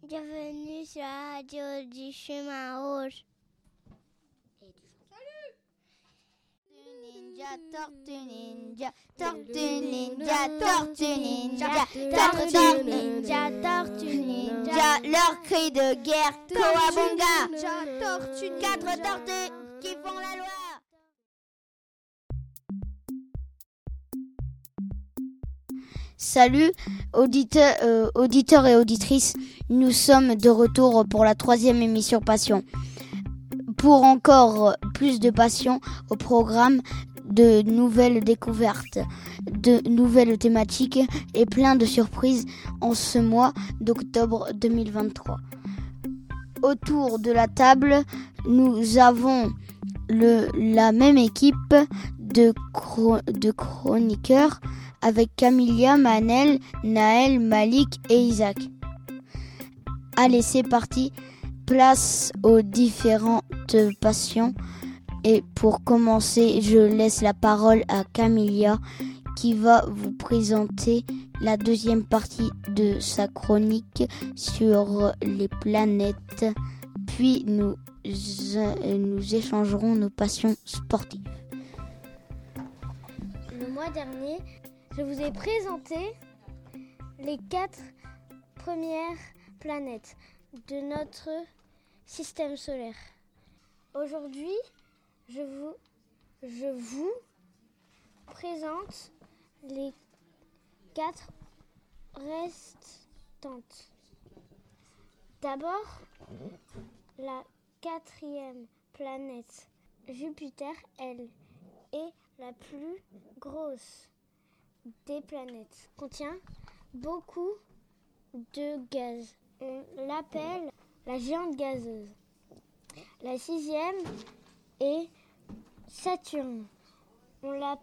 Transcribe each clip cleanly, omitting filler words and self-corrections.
Bienvenue sur la radio du chemin rouge. Tortue ninja, tortue ninja, tortue ninja, tortue ninja, tortue ninja, leur cri de guerre, Kawabunga, quatre tortues qui font la loi. Salut auditeurs et auditrices, nous sommes de retour pour la 3e émission Passion. Pour encore plus de passion au programme, de nouvelles découvertes, de nouvelles thématiques et plein de surprises en ce mois d'octobre 2023. Autour de la table, nous avons la même équipe de chroniqueurs avec Camilia, Manel, Naël, Malik et Isaac. Allez, c'est parti. Place aux différentes passions. Et pour commencer, je laisse la parole à Camilia qui va vous présenter la 2e partie de sa chronique sur les planètes. Puis nous échangerons nos passions sportives. Le mois dernier, je vous ai présenté les 4 premières planètes de notre système solaire. Aujourd'hui, je vous présente les 4 restantes. D'abord, la 4e planète, Jupiter, elle est la plus grosse des planètes. Contient beaucoup de gaz. On l'appelle la géante gazeuse. La 6e est Saturne. On la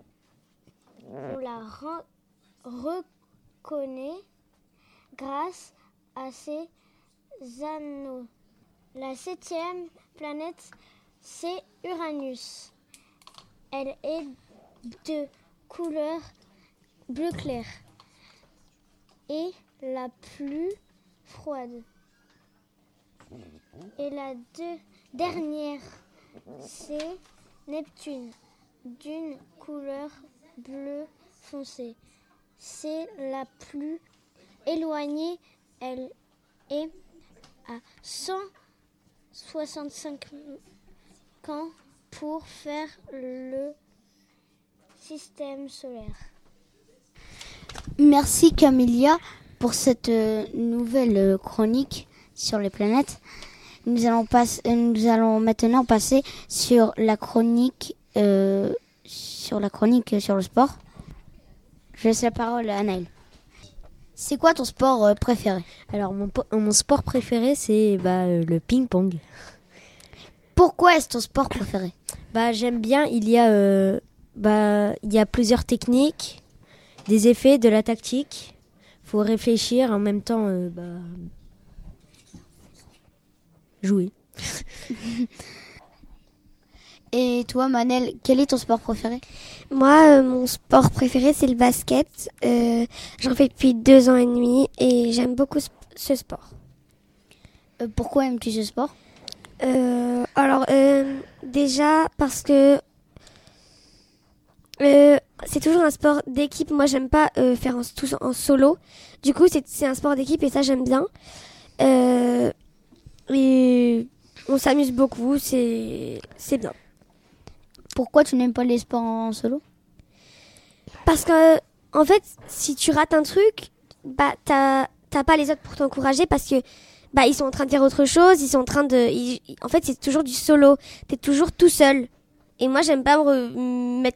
reconnaît grâce à ses anneaux. La 7e planète, c'est Uranus. Elle est de couleur bleu clair et la plus froide. Et la dernière, c'est Neptune, d'une couleur bleu foncé. C'est la plus éloignée. Elle est à 165 ans pour faire le système solaire. Merci Camilia pour cette nouvelle chronique sur les planètes. Nous allons maintenant passer sur la chronique sur le sport. Je laisse la parole à Anaël. C'est quoi ton sport préféré ? Alors mon sport préféré c'est le ping-pong. Pourquoi est-ce ton sport préféré ? J'aime bien, il y a plusieurs techniques, des effets, de la tactique. Faut réfléchir en même temps jouer. Et toi Manel, quel est ton sport préféré ? Moi, mon sport préféré, c'est le basket. J'en fais depuis 2 ans et demi et j'aime beaucoup ce sport. Pourquoi aimes-tu ce sport ? Déjà parce que c'est toujours un sport d'équipe. Moi, j'aime pas faire tout en solo. Du coup, c'est un sport d'équipe et ça, j'aime bien. Et on s'amuse beaucoup, c'est bien. Pourquoi tu n'aimes pas les sports en solo ? Parce que, en fait, si tu rates un truc, t'as pas les autres pour t'encourager parce que ils sont en train de faire autre chose, ils sont en train de... en fait, c'est toujours du solo. T'es toujours tout seul. Et moi, j'aime pas me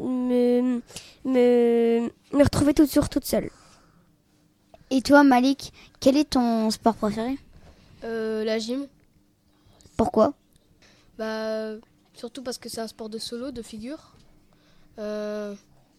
retrouver toujours toute seule. Et toi, Malik, quel est ton sport préféré ? La gym. Pourquoi ? Surtout parce que c'est un sport de solo, de figure. En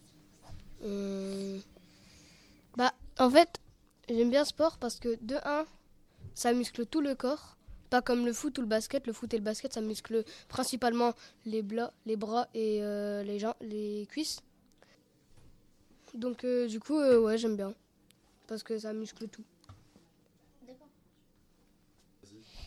fait, j'aime bien le sport parce que de 1, ça muscle tout le corps. Pas comme le foot ou le basket. Le foot et le basket, ça muscle principalement les bras et les cuisses. Donc du coup, ouais, j'aime bien. Parce que ça muscle tout. D'accord.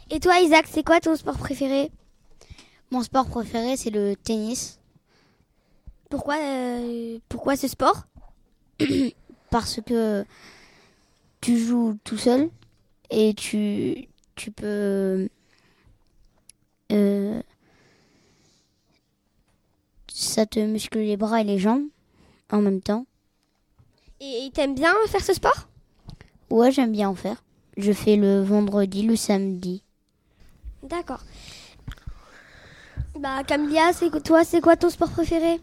Et toi, Isaac, c'est quoi ton sport préféré? Mon sport préféré, c'est le tennis. Pourquoi ce sport? Parce que tu joues tout seul et tu peux... ça te muscle les bras et les jambes en même temps. Et t'aimes bien faire ce sport? Ouais, j'aime bien en faire. Je fais le vendredi, le samedi. D'accord. Bah, Camélia, c'est quoi ton sport préféré?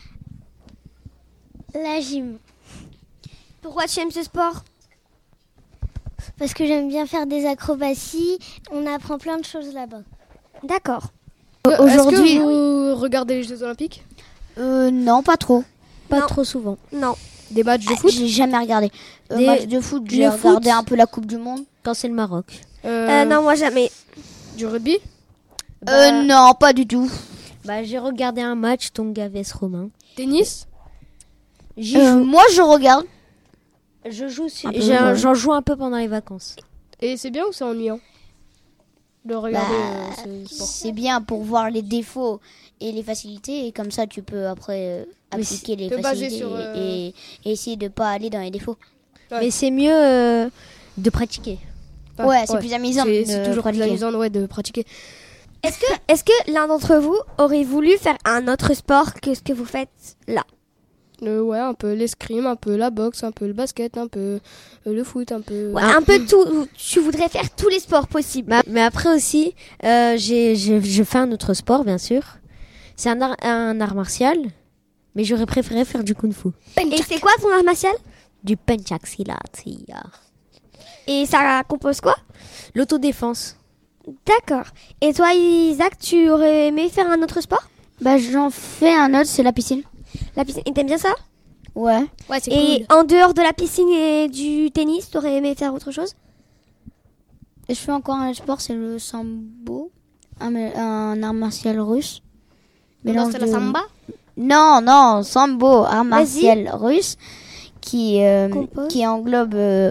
La gym. Pourquoi tu aimes ce sport? Parce que j'aime bien faire des acrobaties. On apprend plein de choses là-bas. D'accord. Aujourd'hui, Est-ce que vous regardez les Jeux Olympiques? non, pas trop. Pas Non. trop souvent. Non. Des matchs de foot? J'ai jamais regardé. Des- Match de foot, j'ai le regardé foot. un peu la Coupe du Monde. Quand c'est le Maroc. Non, moi jamais. Du rugby? Non, pas du tout. J'ai regardé un match Tonga-Vs Romain. Tennis? J'y joue. Moi, je regarde. Je joue. Un peu, ouais. J'en joue un peu pendant les vacances. Et c'est bien ou c'est ennuyant de regarder ce sport? C'est bien pour voir les défauts et les facilités. Et comme ça, tu peux après appliquer les te baser facilités sur, et essayer de pas aller dans les défauts. Ouais. Mais c'est mieux de pratiquer. Ouais, c'est plus amusant C'est de toujours plus pratiquer. amusant de pratiquer. Est-ce que l'un d'entre vous aurait voulu faire un autre sport que ce que vous faites là? Ouais, un peu l'escrime, un peu la boxe, un peu le basket, un peu le foot, un peu... Ouais, un peu tout. Tu voudrais faire tous les sports possibles. Mais après aussi, je fais un autre sport, bien sûr. C'est un art martial, mais j'aurais préféré faire du kung-fu. Et c'est quoi ton art martial? Du pencak silat. Et ça compose quoi? L'autodéfense. D'accord. Et toi, Isaac, tu aurais aimé faire un autre sport? J'en fais un autre, c'est la piscine. La piscine. Et t'aimes bien ça? Ouais. Ouais, c'est Et en dehors de la piscine et du tennis, t'aurais aimé faire autre chose? Et je fais encore un autre sport, c'est le sambo, un art martial russe. Non, c'est la samba? Non, sambo, art martial russe, qui Compose. englobe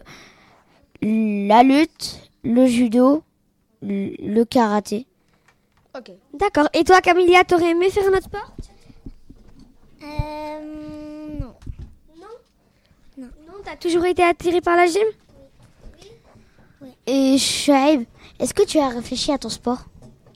la lutte, le judo, le karaté. Ok. D'accord. Et toi, Camélia, t'aurais aimé faire un autre sport? Non. Non, t'as toujours été attiré par la gym? Et Shaib, est-ce que tu as réfléchi à ton sport?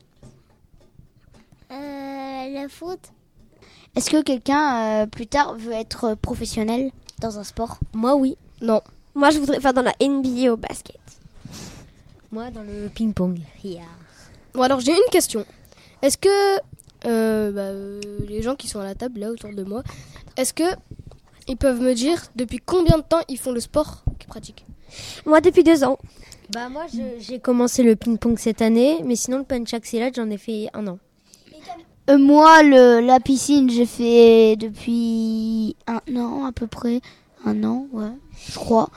Le foot. Est-ce que quelqu'un, plus tard, veut être professionnel dans un sport? Moi, oui. Non. Moi, je voudrais faire dans la NBA au basket. Moi, dans le ping-pong. Bon, alors j'ai une question. Est-ce que les gens qui sont à la table là autour de moi, est-ce que ils peuvent me dire depuis combien de temps ils font le sport qu'ils pratiquent? Moi, depuis 2 ans. Moi, j'ai commencé le ping-pong cette année, mais sinon le pencak silat, j'en ai fait 1 an. Moi, la piscine, j'ai fait depuis 1 an à peu près. 1 an, ouais, je crois.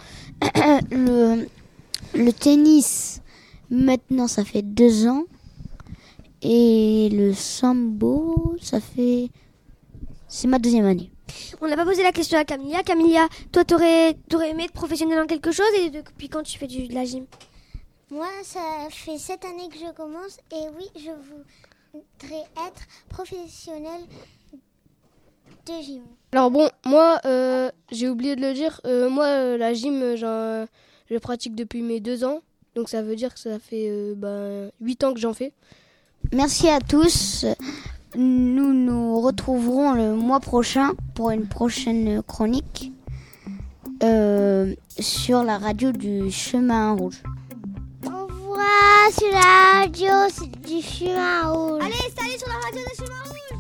Le tennis, maintenant, ça fait 2 ans. Et le sambo, c'est ma 2e année. On n'a pas posé la question à Camélia. Camélia, toi, t'aurais aimé être professionnel dans quelque chose et depuis quand tu fais de la gym? Moi, ça fait 7 années que je commence et oui, je voudrais être professionnel de gym. Alors bon, moi, j'ai oublié de le dire, moi, la gym, je pratique depuis mes 2 ans. Donc ça veut dire que ça fait 8 ans que j'en fais. Merci à tous. Nous nous retrouverons le mois prochain pour une prochaine chronique sur la radio du Chemin Rouge. Au revoir sur la radio du Chemin Rouge. Allez, salut sur la radio de Chemin Rouge!